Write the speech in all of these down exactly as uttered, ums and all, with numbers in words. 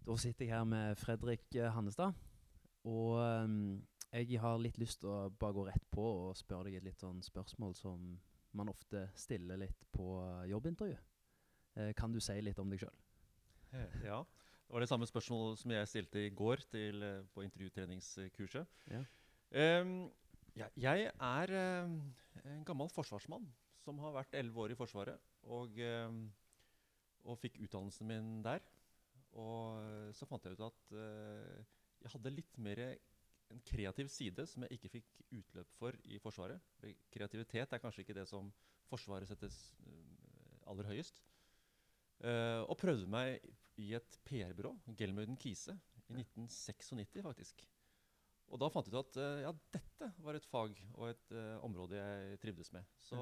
Da sitter jeg her med Fredrik eh, Hannestad, og ehm, jeg har litt lyst til å bare gå rett på og spørre deg et litt sånn spørsmål som man ofte stiller litt på eh, jobbintervju. Eh, kan du si litt om deg selv? Eh, Ja, det var det samme spørsmål som jeg stilte i går til, eh, på intervjutreningskurset. Ja. Ehm, ja, jeg er eh, en gammel forsvarsmann som har vært elleve år i Forsvaret, og, ehm, og fikk utdannelsen min der. Og eh, så fant jeg ut at eh, jeg hadde litt mer en kreativ side som jeg ikke fikk utløp for i Forsvaret. For kreativitet er kanskje ikke det som Forsvaret settes eh, aller høyest. Eh, og prøvde meg i et P R-byrå, Gelmøyden Kise, i nitten nittenseks faktisk. Og da fant jeg ut at eh, ja, dette var et fag og et eh, område jeg trivdes med. Så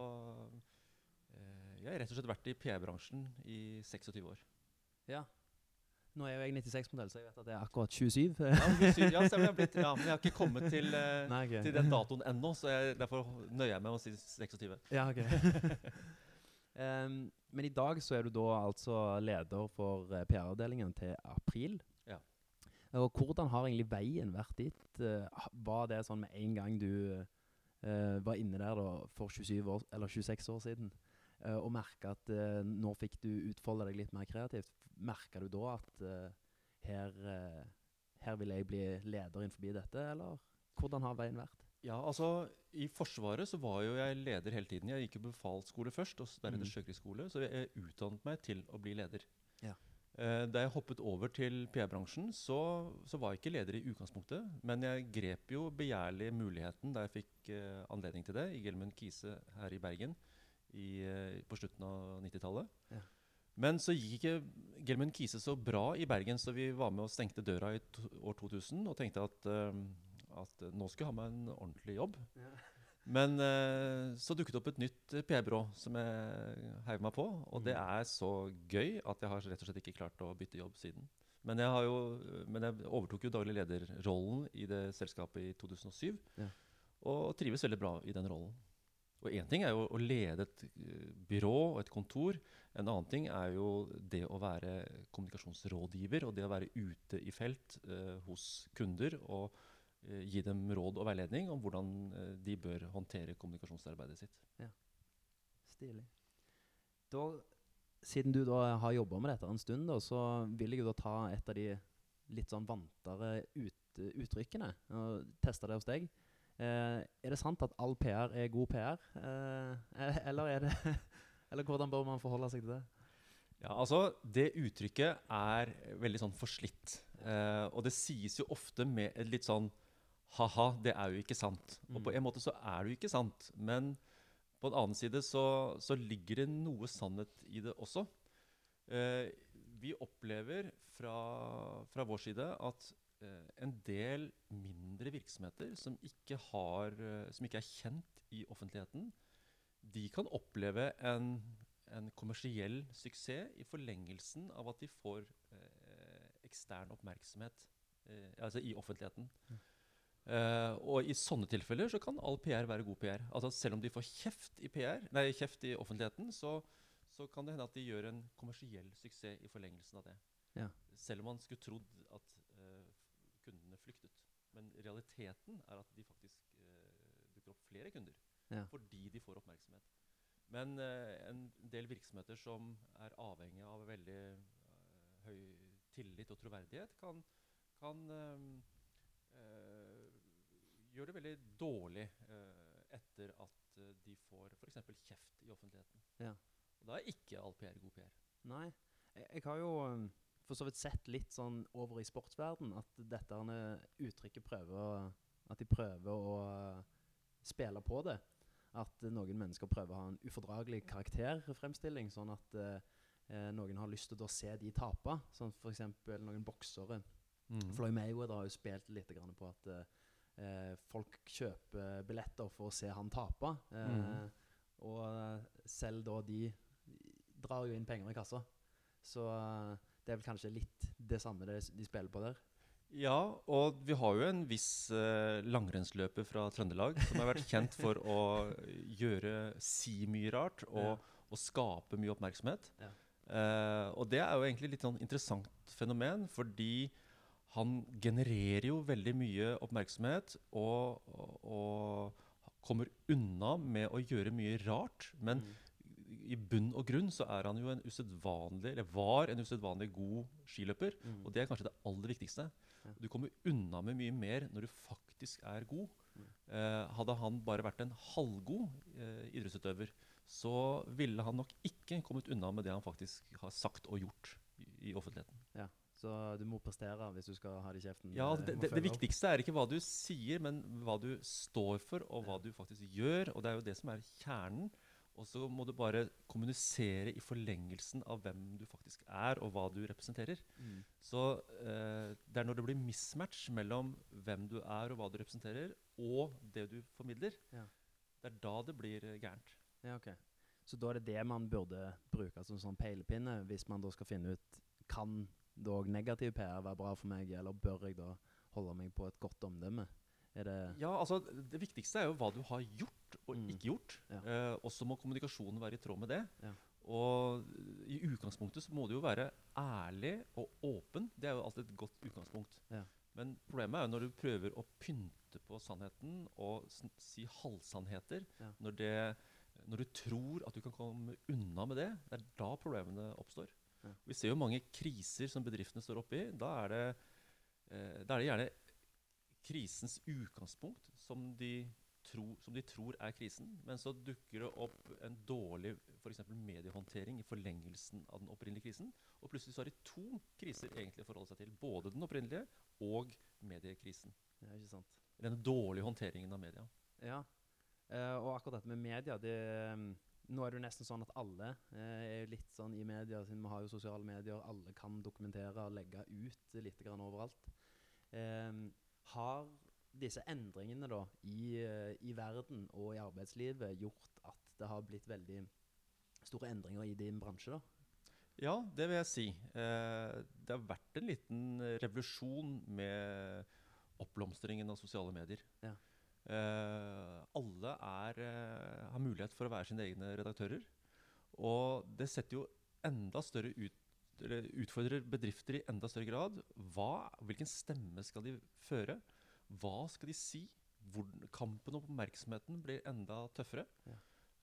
eh, jeg har rett og slett vært i P R-bransjen i seksogtyve år. Ja. Nå er jo jeg nittiseks-modell, så jeg vet at det er akkurat tjuesju. Ja, tjuesju, ja, stemmer, jeg har blitt, ja, men jeg har ikke kommet til, eh, Nei, ok. til den datoen ennå, så jeg, derfor nøyer jeg meg med å si seksogtyve. Ja, ok. Ehm, men i dag så er du da altså leder for eh, P R-avdelingen til April. Ja. Og hvordan har egentlig veien vært dit? Eh, ha- var det sånn med en gang du eh, var inne der da for tjuesju år, eller tjueseks år siden, eh, og merket at eh, nå fikk du utfolde deg litt mer kreativt? Merket du da at eh, her, eh, her vil jeg bli leder innenfor dette, eller hvordan har veien vært? Ja, altså i Forsvaret så var jo jeg leder hele tiden. Jeg gikk jo befalsskole først, og s- deretter Mm. sjøkrigsskole, så jeg utdannet meg til å bli leder. Ja. Eh, da jeg hoppet over til P R-bransjen, så, så var jeg ikke leder i utgangspunktet, men jeg grep jo begjærlig muligheten da jeg fikk eh, anledning til det i Gelmøyden Kise her i Bergen i, eh, på slutten av nittitallet. Ja. Men så gikk ikke Gelmøyden Kise så bra i Bergen, så vi var med og stengte døra i to, år to tusen og tenkte at, eh, at nå skulle jeg ha meg en ordentlig jobb. Men eh, så dukket det opp et nytt eh, P R-byrå som jeg heiv meg på, og det Mm. er så gøy at jeg har rett og slett ikke klart å bytte jobb siden. Men jeg, har jo, men jeg overtok jo daglig lederrollen i det selskapet i to tusen og syv, Ja. og trives veldig bra i den rollen. Og en ting er jo å lede et eh, byrå og et kontor. En annen ting er jo det å være kommunikasjonsrådgiver, og det å være ute i felt eh, hos kunder og eh, gi dem råd og veiledning om hvordan eh, de bør håndtere kommunikasjonsarbeidet sitt. Stilig. Da, siden du da har jobbet med dette en stund, da, så vil jeg jo da ta et av de litt sånn vantere ut, uttrykkene og teste det hos deg. Eh, er det sant at all P R er god P R? Eh, eller er det eller hvordan bør man forholde seg til det? Ja, altså det uttrykket er veldig sånn forslitt. Eh, og det sies jo ofte med et litt sånn haha, det er jo ikke sant. Og på en måte så er det jo ikke sant, men på en annen side så, så ligger det noe sannhet i det også. Eh, vi opplever fra, fra vår side at eh, en del mindre virksomheter som ikke, har, eh, som ikke er kjent i offentligheten, de kan oppleve en, en kommersiell suksess i forlengelsen av at de får eh, ekstern oppmerksomhet eh, altså i offentligheten. Eh, og i sånne tilfeller så kan all P R være god P R. Altså selv om de får kjeft i P R, nei, kjeft i offentligheten, så, så kan det hende at de gjør en kommersiell suksess i forlengelsen av det. Ja. Selv om man skulle trodd at eh, kundene flyktet. Men realiteten er at de faktisk eh, dukker opp flere kunder, Ja. fordi de får oppmerksomhet. Men eh, en del virksomheter som er avhengig av veldig eh, høy tillit og troverdighet, kan, kan eh, eh, gjøre det veldig dårlig eh, etter at eh, de får for eksempel kjeft i offentligheten. Ja. Og da er ikke all P R god P R. Nei, jeg, jeg har jo um, for så vidt sett litt sånn over i sportsverden at dette her uttrykket prøver å- at de prøver å uh, spille på det. At uh, noen mennesker prøver å ha en ufordragelig karakterfremstilling, sånn at uh, eh, noen har lyst til å se de tape. Sånn for eksempel noen boksere. Floyd Mayweather har jo spilt litt grann på at uh, eh, folk kjøper billetter for å se han tape. Eh, Mhm. Og uh, selv da de drar jo inn penger i kassa. Så uh, det er vel kanskje litt det samme det de spiller på der. Ja, og vi har jo en viss eh, langrennsløper fra Trøndelag som har vært kjent for å gjøre si mye rart og, og skape mye oppmerksomhet. Ja. Eh, og det er jo egentlig litt sånn interessant fenomen, fordi han genererer jo veldig mye oppmerksomhet og, og, og kommer unna med å gjøre mye rart. Men Mm. i bunn og grunn så er han jo en usedvanlig, eller var en usedvanlig god skiløper. Mm. Og det er kanskje det aller viktigste. Ja. Du kommer unna med mye mer når du faktisk er god. Mm. Eh, hadde han bare vært en halvgod eh, idrettsutøver, så ville han nok ikke kommet unna med det han faktisk har sagt og gjort i, i offentligheten. Ja, så du må prestere hvis du skal ha det i kjeften. Ja, eh, det, må det, det følge opp. viktigste er ikke hva du sier, men hva du står for, og hva du faktisk gjør. Og det er jo det som er kjernen. Og så må du bare kommunisere i forlengelsen av hvem du faktisk er, og hva du representerer. Mm. Så eh, det er når det blir mismatch mellom hvem du er og hva du representerer, og det du formidler, Ja. det er da det blir eh, gærent. Ja, ok. Så da er det det man burde bruke som sånn peilepinne, hvis man da skal finne ut, kan dog negativ P R være bra for meg, eller bør jeg da holde meg på et godt omdømme? Er det... Ja, altså det viktigste er jo hva du har gjort og Mm. ikke gjort. Ja. Eh, og så må kommunikasjonen være i tråd med det. Ja. Og i utgangspunktet så må du jo være ærlig og åpen. Det er jo alltid et godt utgangspunkt. Ja. Men problemet er jo når du prøver å pynte på sannheten og sn- si halvsannheter, Ja. når, det, når du tror at du kan komme unna med det, det er da problemene oppstår. Ja. Vi ser jo mange kriser som bedriftene står oppe i. Da er det, eh, da er det gjerne krisens utgangspunkt som de, tro, som de tror er krisen, men så dukker det opp en dårlig for eksempel mediehåndtering i forlengelsen av den opprinnelige krisen, og plutselig så har de to kriser egentlig å forholde seg til, både den opprinnelige og mediekrisen. Ja, ikke sant? Den dårlige håndteringen av media. Ja, eh, og akkurat dette med media, det, mm, nå er det jo nesten sånn at alle eh, er jo litt sånn i media, siden vi har jo sosiale medier, alle kan dokumentere og legge ut litt grann overalt. Eh, har disse endringene da i, eh, i verden og i arbeidslivet gjort at det har blitt veldig store endringer i din bransje da? Ja, det vil jeg si. Eh, det har vært en liten revolusjon med oppblomstringen av sosiale medier. Ja. Eh, alle er, eh, har mulighet for å være sine egne redaktører. Og det setter jo enda større ut, eller utfordrer bedrifter i enda større grad. Hva, hvilken stemme skal de føre? Hva skal de si? Hvor, kampen om oppmerksomheten blir enda tøffere. Ja.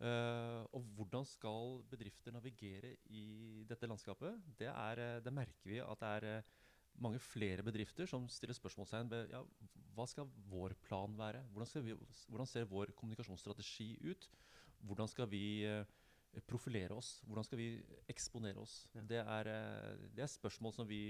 Eh, og hvordan skal bedrifter navigere i dette landskapet? Det, er, eh, det merker vi at det er eh, mange flere bedrifter som stiller spørsmålstegn ved ja, hva skal vår plan være? Hvordan, skal vi, hvordan ser vår kommunikasjonsstrategi ut? Hvordan skal vi eh, profilere oss? Hvordan skal vi eksponere oss? Ja. Det, er, eh, det er spørsmål som vi,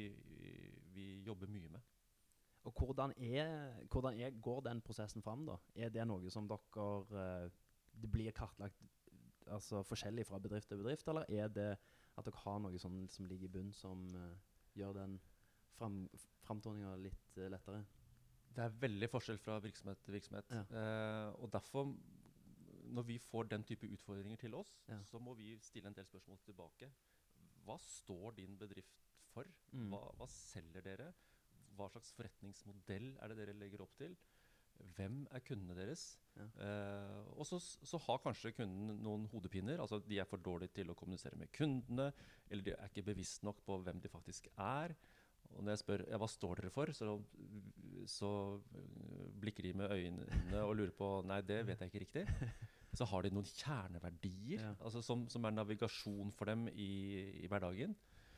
vi jobber mye med. Og hvordan, er, hvordan er, går den prosessen frem da? Er det noe som dere, eh, det blir kartlagt altså forskjellig fra bedrift til bedrift, eller er det at dere har noe sånn, som ligger i bunn som eh, gjør den fram, framtoningen litt eh, lettere? Det er veldig forskjell fra virksomhet til virksomhet. Ja. Eh, og derfor, når vi får den type utfordringer til oss, Ja. så må vi stille en del spørsmål tilbake. Hva står din bedrift for? Mm. Hva, hva selger dere? Hva slags forretningsmodell er det dere legger opp til? Hvem er kundene deres? Ja. Eh, og så, så har kanskje kunden noen hodepiner. Altså de er for dårlige til å kommunisere med kundene, eller de er ikke bevisst nok på hvem de faktisk er. Og når jeg spør ja, hva står dere for, så, så blikker de med øynene og lurer på nei, det vet jeg ikke riktig. Så har de noen kjerneverdier Ja. altså som, som er navigasjon for dem i, i hverdagen.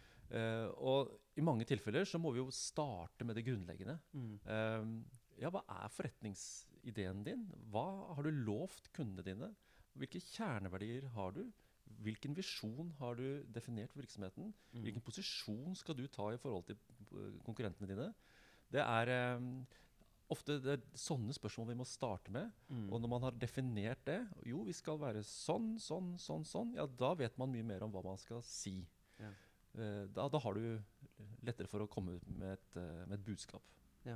Uh, og i mange tilfeller så må vi jo starte med det grunnleggende. Mm. Uh, ja, hva er forretningsideen din? Hva har du lovt kundene dine? Hvilke kjerneverdier har du? Hvilken visjon har du definert for virksomheten? Mm. Hvilken posisjon skal du ta i forhold til uh, konkurrentene dine? Det er um, ofte det er sånne spørsmål vi må starte med. Mm. Og når man har definert det, jo, vi skal være sånn, sånn, sånn, sånn, ja, da vet man mye mer om hva man skal si. Ja. Uh, da, da har du lettere for å komme ut med et, uh, med et budskap. Ja.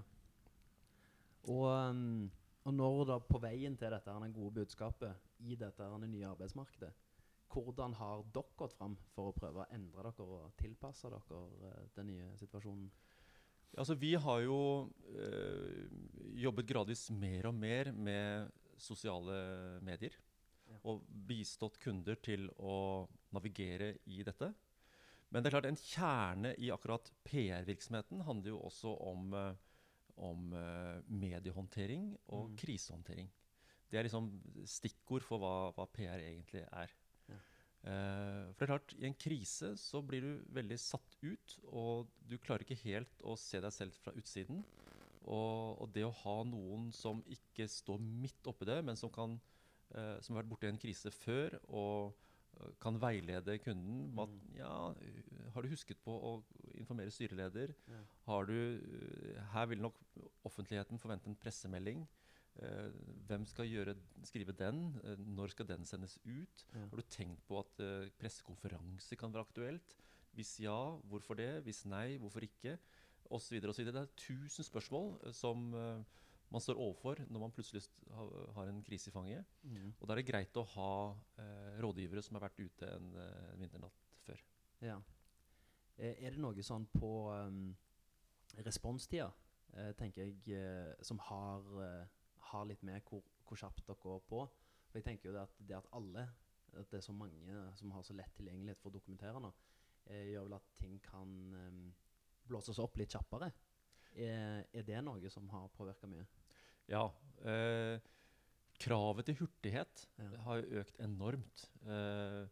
Og, um, og når da på veien til dette her, det gode budskapet i dette her, det nye arbeidsmarkedet, hvordan har dere gått frem for å prøve å endre dere og tilpasse dere uh, den nye situasjonen? Ja, altså, vi har jo uh, jobbet gradvis mer og mer med sosiale medier, Ja. og bistått kunder til å navigere i dette. Men det er klart, en kjerne i akkurat P R-virksomheten handler jo også om, eh, om eh, mediehåndtering og Mm. krisehåndtering. Det er liksom stikkord for hva, hva P R egentlig er. Ja. Eh, for det er klart, i en krise så blir du veldig satt ut, og du klarer ikke helt å se deg selv fra utsiden. Og, og det å ha noen som ikke står midt oppi det, men som, kan, eh, som har vært borte i en krise før, og eh, kan veilede kunden om at Mm. ja, uh, har du husket på å informere styreleder? Ja. Har du, uh, her vil nok offentligheten forvente en pressemelding. Uh, hvem skal gjøre, skrive den? Uh, når skal den sendes ut? Ja. Har du tenkt på at uh, pressekonferanse kan være aktuelt? Hvis ja, hvorfor det? Hvis nei, hvorfor ikke? Og så videre og så videre. Det er tusen spørsmål uh, som uh, man står overfor når man plutselig st- ha, har en krise i fanget. Mm. Og da er det greit å ha uh, rådgivere som har vært ute en, uh, en vinternatt før. Ja. Eh, Er det noe sånn på um, responstida, eh, tenker jeg, eh, som har, eh, har litt med hvor, hvor kjapt dere går på? For jeg tenker jo det at det at alle, at det er så mange som har så lett tilgjengelighet for å dokumentere nå, eh, gjør vel at ting kan um, blåses opp litt kjappere. Er, er det noe som har påvirket mye? Ja, eh, kravet til hurtighet Ja. har jo økt enormt. Eh,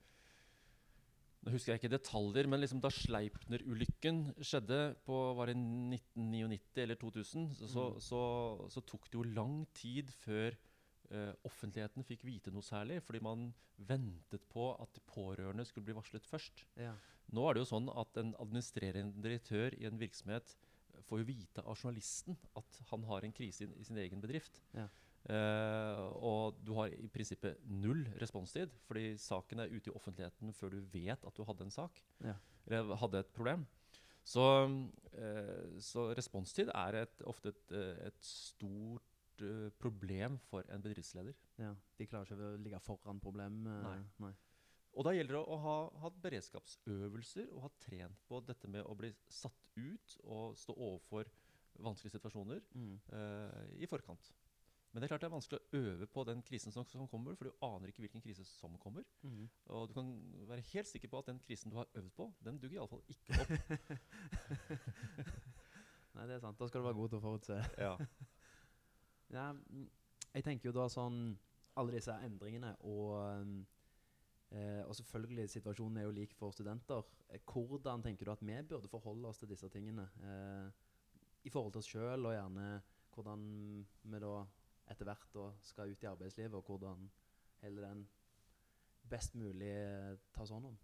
nå husker jeg ikke detaljer, men liksom da Sleipner-ulykken skjedde på var det nitten nittini eller to tusen, så, så, Mm. så, så tok det jo lang tid før eh, offentligheten fikk vite noe særlig, fordi man ventet på at de pårørende skulle bli varslet først. Ja. Nå er det jo sånn at en administrerende direktør i en virksomhet får jo vite av journalisten at han har en krise i, i sin egen bedrift. Ja. Eh, og du har i prinsippet null responstid, fordi saken er ute i offentligheten før du vet at du hadde en sak, Ja. eller hadde et problem. Så, eh, så responstid er et, ofte et, eh, et stort eh, problem for en bedriftsleder. Ja. De klarer ikke å ligge foran problem. eh, Nei. nei. Og da gjelder det å ha hatt beredskapsøvelser og ha trent på dette med å bli satt ut og stå overfor vanskelige situasjoner Mm. eh, i forkant. Men det er klart det er vanskelig å øve på den krisen som, som kommer, for du aner ikke hvilken krise som kommer. Mm. Og du kan være helt sikker på at den krisen du har øvd på, den duger i alle fall ikke opp. Nei, det er sant. Da skal du være god til å forutse. Ja. Ja, mm, jeg tenker jo da sånn alle disse endringene og, um, eh, og selvfølgelig situasjonen er jo lik for studenter. Eh, Hvordan tenker du at vi burde forholde oss til disse tingene? Eh, I forhold til oss selv og gjerne hvordan vi da etter hvert da skal ut i arbeidslivet og hvordan hele den best mulig eh, tas hånd om?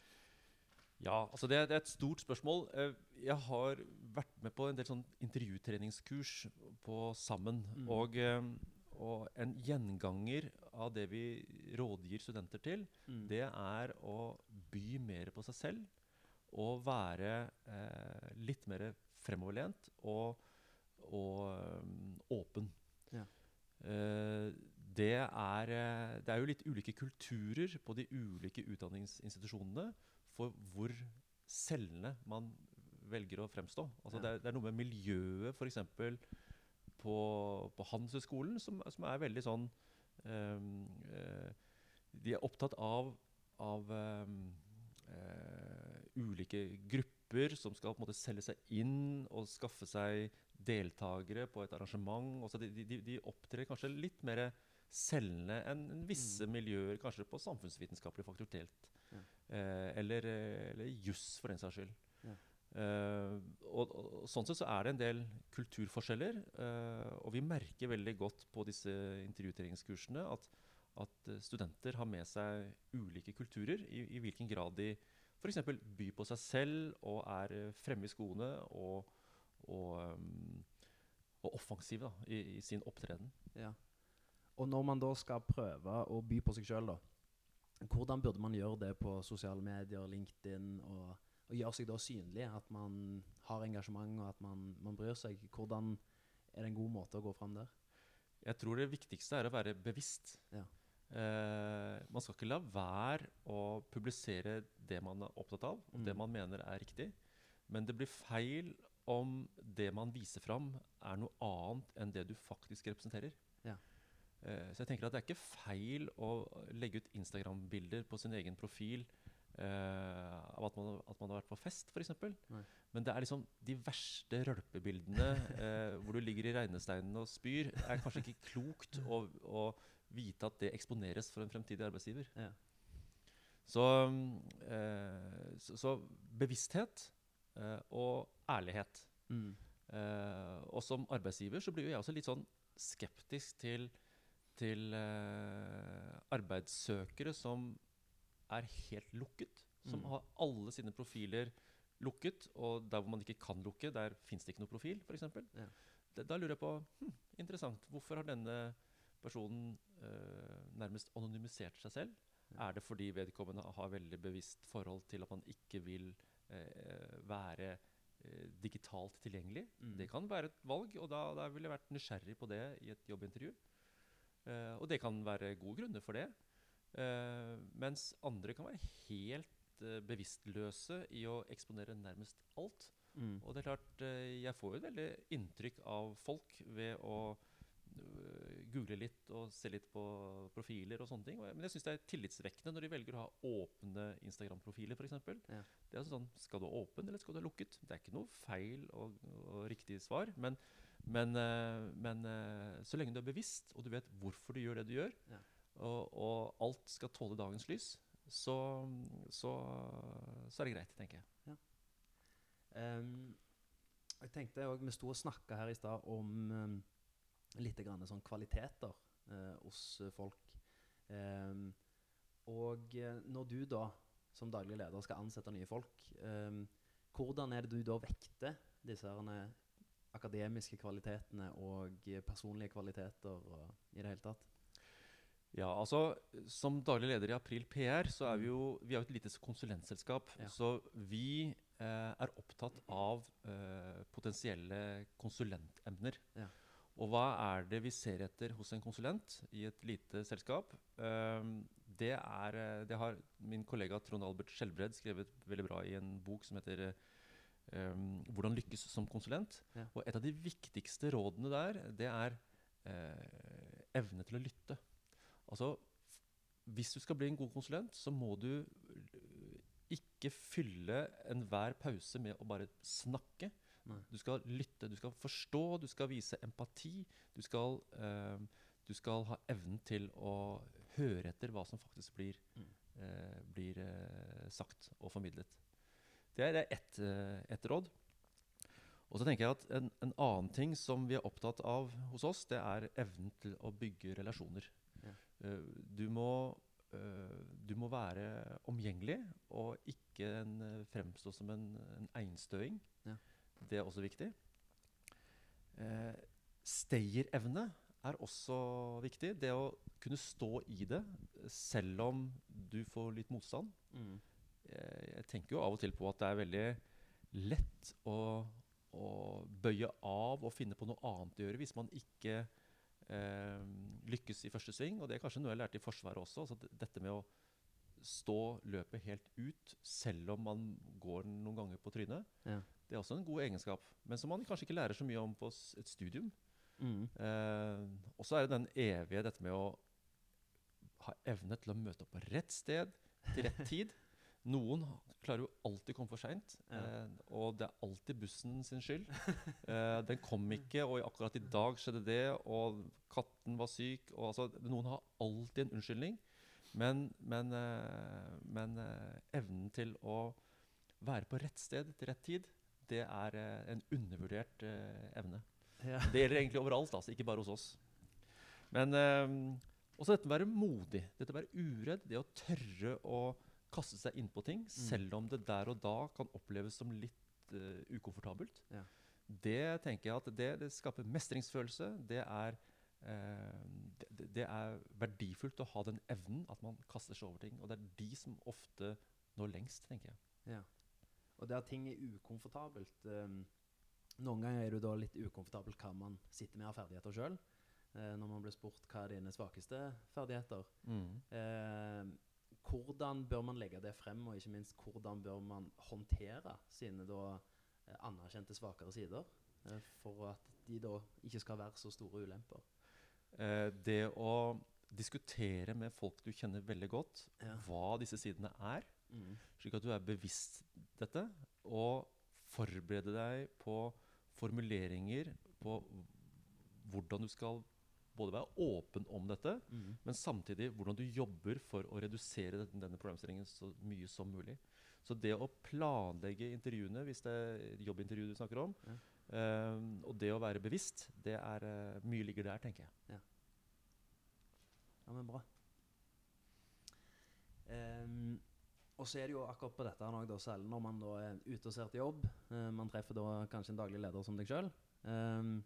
Ja, altså det, er- det er et stort spørsmål. Eh, Jeg har vært med på en del sånn intervjutreningskurs på Sammen. Mm. Og, eh, og en gjenganger av det vi rådgir studenter til, Mm. det er å by mer på seg selv og være eh, litt mer fremoverlent og, og um, åpen. Ja. Eh, det, er, eh, det er jo litt ulike kulturer på de ulike utdanningsinstitusjonene for hvor selgende man velger å fremstå. Altså Ja. det, er, det er noe med miljøet, for eksempel på, på Handelshøyskolen, som, som er veldig sånn ehm, eh, de er opptatt av, av ehm, eh, ulike grupper som skal på en måte selge seg inn og skaffe seg deltagere på et arrangement. Også de, de, de opptrer kanskje litt mer selgende enn enn visse Mm. miljøer, kanskje på samfunnsvitenskapelig fakultet. Ja. Eh, eller, eh, eller juss, for den saks skyld. Ja. Eh, og, og, og sånn sett så er det en del kulturforskjeller, eh, og vi merker veldig godt på disse intervjutreningskursene at, at eh, studenter har med seg ulike kulturer, i, i hvilken grad de for eksempel byr på seg selv og er eh, fremme i skoene og, og, um, og offensive da, i, i sin opptreden. Ja. Og når man da skal prøve å by på seg selv da, hvordan burde man gjøre det på sosiale medier, LinkedIn, og, og gjøre seg da synlig, at man har engasjement og at man, man bryr seg? Hvordan er det en god måte å gå frem der? Jeg tror det viktigste er å være bevisst. Ja. Eh, man skal ikke la være å publisere det man er opptatt av, og Mm. det man mener er riktig. Men det blir feil om det man viser fram er noe annet enn det du faktisk representerer. Ja. Eh, så jeg tenker at det er ikke feil å legge ut Instagram-bilder på sin egen profil eh, av at man, at man har vært på fest, for eksempel. Nei. Men det er liksom de verste rølpebildene eh, hvor du ligger i regnesteinen og spyr, er kanskje ikke klokt å, å vite at det eksponeres for en fremtidig arbeidsgiver. Ja. Så, eh, så, så bevissthet eh, og ærlighet. Mm. Eh, og som arbeidsgiver så blir jo jeg også litt sånn skeptisk til, til eh, arbeidssøkere som er helt lukket, som Mm. har alle sine profiler lukket, og der hvor man ikke kan lukke, der finnes det ikke noe profil, for eksempel. Ja. Da, da lurer jeg på, hm, interessant, hvorfor har denne personen eh, nærmest anonymisert seg selv? Ja. Er det fordi vedkommende har veldig bevisst forhold til at man ikke vil eh, være eh, digitalt tilgjengelig? Mm. Det kan være et valg, og da, da ville jeg vært nysgjerrig på det i et jobbintervju. Eh, og det kan være gode grunner for det. Eh, mens andre kan være helt eh, bevisstløse i å eksponere nærmest alt. Mm. Og det er klart, eh, jeg får jo et veldig inntrykk av folk ved å øh, google litt og se litt på profiler og sånne ting. Og jeg- Men jeg synes det er tillitsvekkende når de velger å ha åpne Instagram-profiler, for eksempel. Ja. Det er altså sånn, skal du ha åpen, eller skal du ha lukket? Det er ikke noe feil og, og riktig svar, men, men, eh, men eh, så lenge du er bevisst, og du vet hvorfor du gjør det du gjør, Ja. og, og alt skal tåle dagens lys, så, så, så er det greit, tenker jeg. Um, jeg tenkte også, vi stod og snakket her i stad om um, litt grann sånn kvaliteter uh, hos uh, folk. Um, og uh, når du da, som daglig leder, skal ansette nye folk, um, hvordan er det du da vekter disse herne akademiske kvalitetene og uh, personlige kvaliteter og, i det hele tatt? Ja, altså, som daglig leder i April P R, så er vi jo, vi er jo et lite konsulentselskap, Ja. så vi eh, er opptatt av eh, potensielle konsulentemner. Ja. Og hva er det vi ser etter hos en konsulent i et lite selskap? Um, det, er, eh, det har min kollega Trond Albert Skjelbred skrevet veldig bra i en bok som heter um, Hvordan lykkes som konsulent. Ja. Og et av de viktigste rådene der, det er eh, evne til å lytte. Altså, hvis du skal bli en god konsulent, så må du øh, ikke fylle enhver pause med å bare snakke. Nei. Du skal lytte, du skal forstå, du skal vise empati, du skal, øh, du skal ha evnen til å høre etter hva som faktisk blir, Mm. øh, blir øh, sagt og formidlet. Det er ett et råd. Og så tenker jeg at en, en annen ting som vi er opptatt av hos oss, det er evnen til å bygge relasjoner. Ja. Uh, du, må, uh, du må være omgjengelig og ikke en, uh, fremstå som en, en einstøing. Ja. Det er også viktig. Uh, Stayerevne er også viktig. Det å kunne stå i det selv om du får litt motstand. Mm. Jeg, jeg tenker jo av og til på at det er veldig lett å, å bøye av og finne på noe annet å gjøre hvis man ikke Eh, lykkes i første sving, og det er kanskje noe jeg lærte i Forsvaret også, altså dette med å stå løpet helt ut selv om man går noen ganger på trynet. Ja. Det er også en god egenskap, men som man kanskje ikke lærer så mye om på s- et studium. Mm. Eh, og så er det den evige dette med å ha evne til å møte opp på rett sted til rett tid. Noen klarer jo alltid å komme for sent, Ja. eh, og det er alltid bussen sin skyld. Eh, den kom ikke, og akkurat i dag skjedde det, og katten var syk. Og altså, noen har alltid en unnskyldning, men, men, eh, men eh, evnen til å være på rett sted til rett tid, det er eh, en undervurdert eh, evne. Ja. Det gjelder egentlig overalt, altså, ikke bare hos oss. Men eh, også dette med å være modig, dette med å være uredd, det å tørre å kaste seg inn på ting, Mm. selv om det der og da kan oppleves som litt uh, ukomfortabelt. Ja. Det tenker jeg at det, det skaper mestringsfølelse. Det er, eh, det, det er verdifullt å ha den evnen at man kaster seg over ting. Og det er de som ofte når lengst, tenker jeg. Ja. Og der ting er ukomfortabelt, um, noen ganger er du da litt ukomfortabel hva man sitter med av ferdigheter selv, eh, når man blir spurt hva er dine svakeste ferdigheter. Eh, hvordan bør man legge det frem, og ikke minst hvordan bør man håndtere sine da eh, anerkjente svakere sider, eh, for at de da ikke skal være så store ulemper? Eh, det å diskutere med folk du kjenner veldig godt, Ja. hva disse sidene er, Mm. Slik at du er bevisst dette, og forbereder deg på formuleringer, på hvordan du skal både være åpen om dette, Mm. men samtidig hvordan du jobber for å redusere denne, denne problemstillingen så mye som mulig. Så det å planlegge intervjuene, hvis det er jobbintervju du snakker om, Ja. eh, og det å være bevisst, det er eh, mye ligger der, tenker jeg. Ja, men bra. Ehm, og så er det jo akkurat på dette her nå, da, selv når man da er ute og ser til jobb. Eh, man treffer da kanskje en daglig leder som deg selv. Ehm,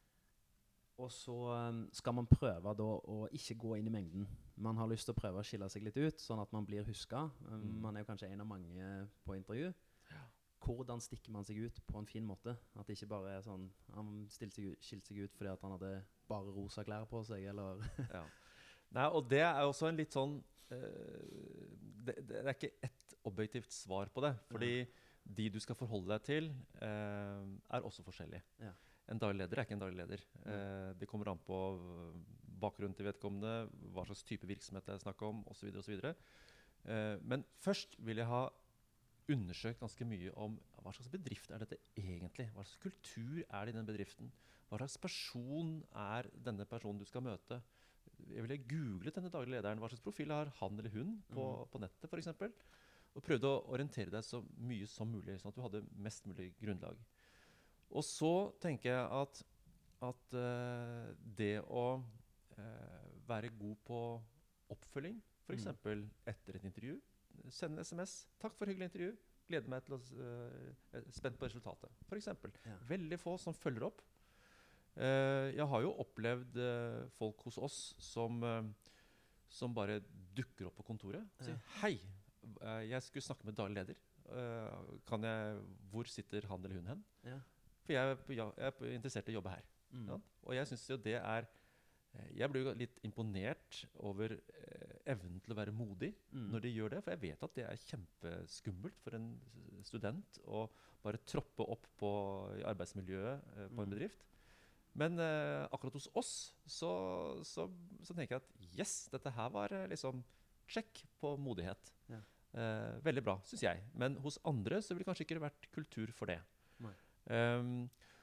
og så um, skal man prøve da å ikke gå inn i mengden. Man har lyst til å prøve å skille seg litt ut, sånn at man blir husket. Um, Mm. Man er jo kanskje en av mange på intervju. Hvordan stikker man seg ut på en fin måte? At det ikke bare er sånn, han stilte seg ut, skilte seg ut fordi at han hadde bare rosa klær på seg, eller... Ja. Nei, og det er også en litt sånn eh, det, det er ikke ett objektivt svar på det, fordi de du skal forholde deg til eh, er også forskjellige. Ja. En daglig leder er ikke en daglig leder. Eh, det kommer an på bakgrunnen til vedkommende, hva slags type virksomhet det er snakk om, og så videre og så videre. Eh, men først vil jeg ha undersøkt ganske mye om hva slags bedrift er dette egentlig? Hva slags kultur er det i den bedriften? Hva slags person er denne personen du skal møte? Jeg ville googlet denne daglige lederen. Hva slags profil har han eller hun på, Mhm. på nettet, for eksempel? Og prøvde å orientere deg så mye som mulig, sånn at du hadde mest mulig grunnlag. Og så tenker jeg at, at eh, det å eh, være god på oppfølging, for Mm. eksempel etter et intervju, send en sms. Takk for hyggelig intervju. Gleder meg til å uh, spent på resultatet. For eksempel. Ja. Veldig få som følger opp. Uh, jeg har jo opplevd uh, folk hos oss som, uh, som bare dukker opp på kontoret og sier Ja. hei, uh, jeg skulle snakke med daglig leder. Uh, kan jeg, hvor sitter han eller hun hen? Ja. For jeg, ja, jeg er interessert i å jobbe her. Mm. Ja? Og jeg synes jo det er Jeg blir jo litt imponert over eh, evnen til å være modig Mm. når de gjør det, for jeg vet at det er kjempeskummelt for en s- student å bare troppe opp på i arbeidsmiljøet eh, på en Mm. bedrift. Men eh, akkurat hos oss så, så, så tenker jeg at yes, dette her var eh, liksom check på modighet. Ja. Eh, veldig bra, synes jeg. Men hos andre så ville det kanskje ikke vært kultur for det. Nei. Um,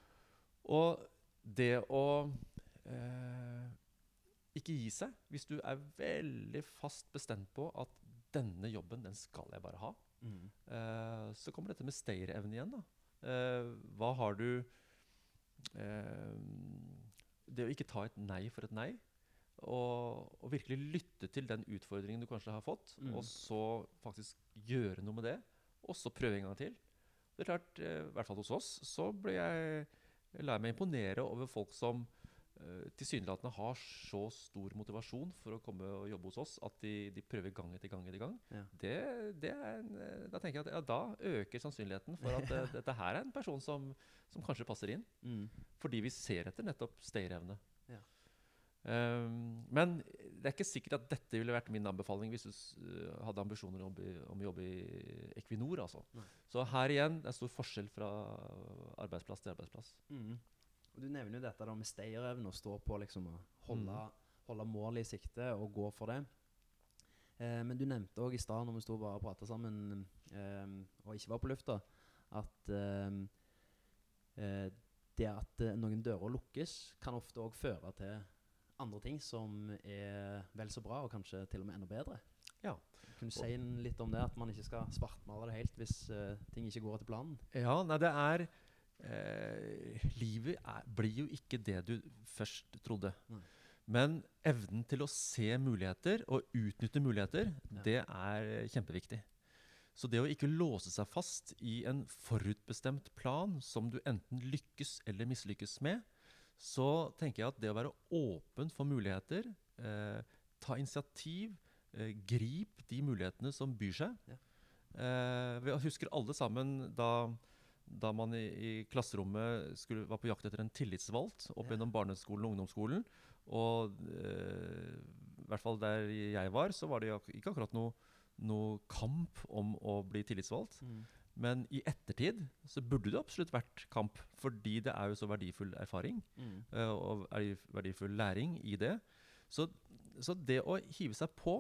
og det å eh, ikke gi seg hvis du er veldig fast bestemt på at denne jobben, den skal jeg bare ha. Mm. Eh, så kommer dette med stayerevne igjen da. Eh, hva har du eh, det å ikke ta et nei for et nei, og, og virkelig lytte til den utfordringen du kanskje har fått, Mm. og så faktisk gjøre noe med det, og så prøve en gang til. Det er klart, eh, i hvert fall hos oss, så ble jeg, jeg lar meg imponere over folk som Uh, tilsynelatende har så stor motivasjon for å komme og jobbe hos oss at de, de prøver gang etter gang etter gang. Ja. Det, det er en, uh, da tenker jeg at ja, da øker sannsynligheten for at uh, dette her er en person som, som kanskje passer inn. Mm. Fordi vi ser etter nettopp stayerevne. Ja. Um, men det er ikke sikkert at dette ville vært min anbefaling hvis du uh, hadde ambisjoner om, i, om å jobbe i Equinor. Altså. Nei. Så her igjen, det er stor forskjell fra arbeidsplass til arbeidsplass. Mm. Og du nevner jo dette da med stayerevne, å stå på liksom å holde, holde mål i sikte og gå for det. Eh, men du nevnte også i stad, når vi stod bare og pratet sammen, eh, og ikke var på lufta, at eh, eh, det at eh, noen dører lukkes kan ofte også føre til andre ting som er vel så bra, og kanskje til og med enda bedre. Ja. Kan du si en litt om det, at man ikke skal svartmale det helt hvis eh, ting ikke går etter planen? Ja, nei, det er Eh, livet er, blir jo ikke det du først trodde. Nei. Men evnen til å se muligheter og utnytte muligheter, Ja. det er kjempeviktig. Så det å ikke låse seg fast i en forutbestemt plan som du enten lykkes eller mislykkes med, så tenker jeg at det å være åpen for muligheter, eh, ta initiativ, eh, grip de mulighetene som byr seg. Ja. Eh, vi husker alle sammen da da man i, i klasserommet skulle, var på jakt etter en tillitsvalgt opp Ja. gjennom barneskolen og ungdomsskolen. Og eh, i hvert fall der jeg var, så var det ak ikke akkurat noe, noe kamp om å bli tillitsvalgt. Mm. Men i ettertid så burde det absolutt vært kamp, fordi det er jo så verdifull erfaring Mm. eh, og er verdifull læring i det. Så, så det å hive seg på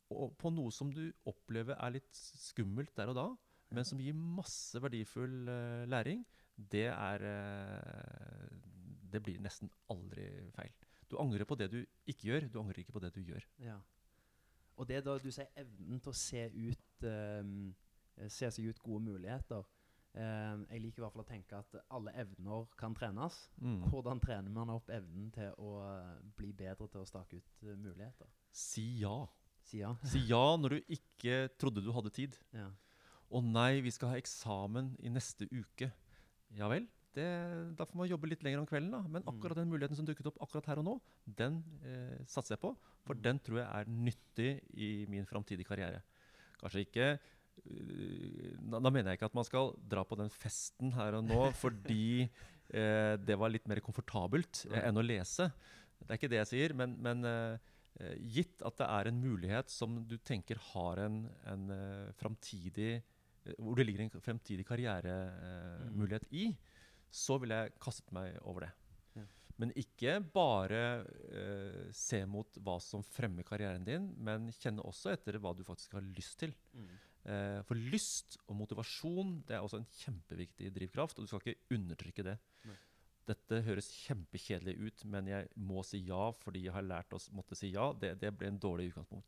og på noe som du opplever er litt skummelt der og da, men som gir masse verdifull eh, læring, det er eh, det blir nesten aldri feil. Du angrer på det du ikke gjør, du angrer ikke på det du gjør. Ja. Og det da du sier evnen til å se ut ehm, se seg ut gode muligheter. Ehm, jeg liker i hvert fall å tenke at alle evner kan trenes. Mm. Hvordan trener man opp evnen til å eh, bli bedre til å stake ut eh, muligheter? Si ja. Si ja. Si ja når du ikke trodde du hadde tid. Ja. Å nei, vi skal ha eksamen i neste uke. Ja vel, det, da får man jobbe litt lenger om kvelden da. Men Mm. akkurat den muligheten som dukket opp akkurat her og nå, den eh, satser jeg på. For Mm. den tror jeg er nyttig i min fremtidige karriere. Kanskje ikke, øh, da, da mener jeg ikke at man skal dra på den festen her og nå, fordi eh, det var litt mer komfortabelt eh, Nei. enn å lese. Det er ikke det jeg sier, men, men eh, eh, gitt at det er en mulighet som du tenker har en, en eh, fremtidig, eh, hvor det ligger en fremtidig karrieremulighet eh, Mm. mulighet i, så vil jeg kastet meg over det. Ja. Men ikke bare eh, se mot hva som fremmer karrieren din, men kjenne også etter hva du faktisk har lyst til. Mm. Eh, for lyst og motivasjon, det er også en kjempeviktig drivkraft, og du skal ikke undertrykke det. Nei. Dette høres kjempekjedelig ut, men jeg må si ja fordi jeg har lært oss måtte si ja. Det, det ble en dårlig utgangspunkt.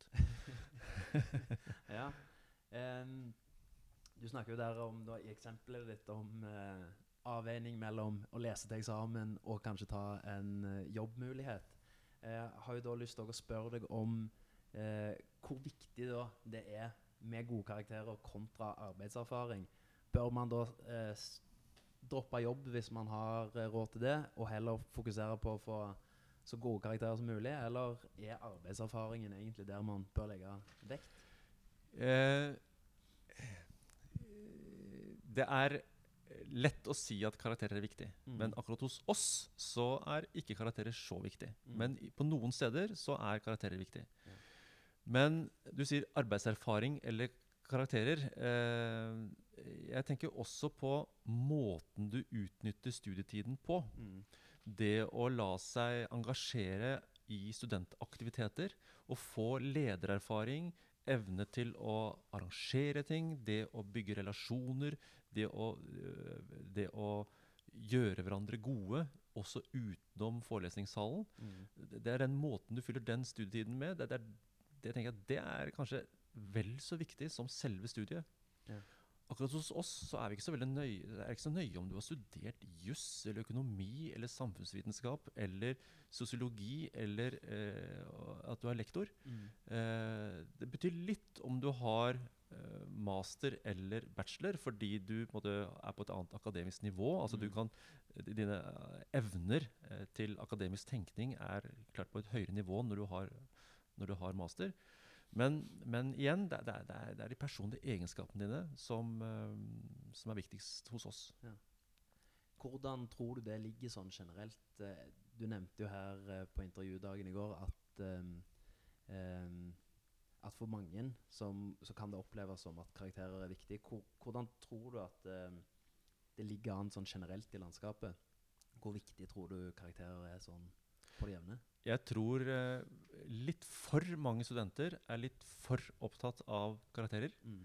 Ja. Ehm, du snakker jo der om, da, i eksempelet ditt om eh, avveining mellom å lese til eksamen og kanskje ta en eh, jobbmulighet. Jeg har jo da lyst til å spørre deg om eh, hvor viktig da det er med gode karakterer kontra arbeidserfaring. Bør man da eh, s- droppe jobb hvis man har eh, råd til det, og heller fokusere på å få så gode karakterer som mulig, eller er arbeidserfaringen egentlig der man bør legge vekt? Eh, det er lett å si at karakterer er viktig, Mm. men akkurat hos oss så er ikke karakterer så viktig. Mm. Men i- på noen steder så er karakterer viktig. Ja. Men du sier arbeidserfaring eller karakterer. Eh, jeg tenker også på måten du utnytter studietiden på. Mm. Det å la seg engasjere i studentaktiviteter og få ledererfaring, evne til å arrangere ting, det å bygge relasjoner, det å, øh, det å gjøre hverandre gode, også utenom forelesningssalen. Mm. Det det er den måten du fyller den studietiden med. Det, det, er, det, tenker jeg, det er kanskje vel så viktig som selve studiet. Ja. Akkurat hos oss så er vi ikke så veldig nøye, det er ikke så nøye om du har studert juss eller økonomi eller samfunnsvitenskap eller sosiologi eller eh, at du er lektor. Mm. Eh, det betyr litt om du har eh, master eller bachelor, fordi du på en måte, er på et annet akademisk nivå. Altså du Mm. kan, dine eh, evner eh, til akademisk tenkning er klart på et høyere nivå når du har, når du har master. Men, men igjen, det, det, er, det, er, det er de personlige egenskapene dine som, eh, som er viktigst hos oss. Hvordan tror du det ligger sånn generelt? Eh, Du nevnte jo her eh, på intervjudagen i går at, ehm, ehm, at for mange som, så kan det oppleves som at karakterer er viktig. Hvor, hvordan tror du at ehm, det ligger an sånn generelt i landskapet? Hvor viktig tror du karakterer er sånn på det jevne? Jeg tror eh, litt for mange studenter er litt for opptatt av karakterer. Mm.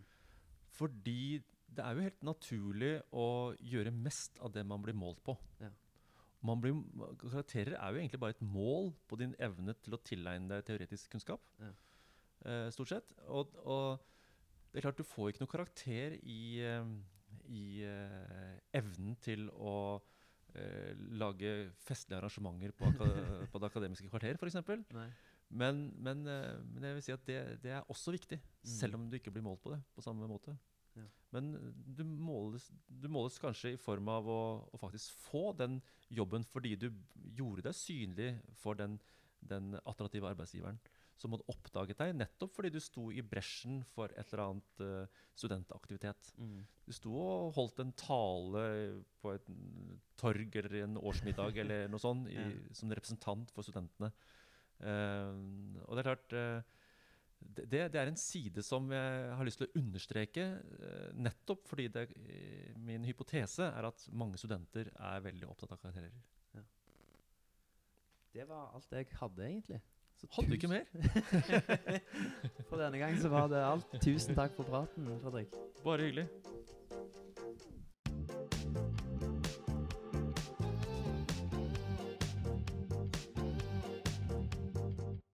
Fordi det er jo helt naturlig å gjøre mest av det man blir målt på. Ja. Man blir, karakterer er jo egentlig bare et mål på din evne til å tilegne deg teoretisk kunnskap. Ja. Eh, stort sett. Og, og det er klart du får ikke noe karakter i, eh, i eh, evnen til å eh, lage festlige arrangementer på, aka på det akademiske kvarter, for eksempel. Nei. Men, men, eh, men jeg vil si at det, det er også viktig, Mm. selv om du ikke blir målt på det på samme måte. Ja. Men du måles, du måles kanskje i form av å, å faktisk få den jobben fordi du gjorde deg synlig for den, den attraktive arbeidsgiveren som hadde oppdaget deg, nettopp fordi du sto i bresjen for et eller annet uh, studentaktivitet. Mm. Du sto og holdt en tale på et mm, torg eller i en årsmiddag eller noe sånt, i, Ja. som representant for studentene. Uh, og det er klart, uh, det, det er en side som jeg har lyst til å understreke, uh, nettopp fordi det, uh, min hypotese er at mange studenter er veldig opptatt av karakterer. Det var alt jeg hadde egentlig. Så Hadde du ikke mer? For denne gang så var det alt. Tusen takk for praten, Fredrik. Bare hyggelig.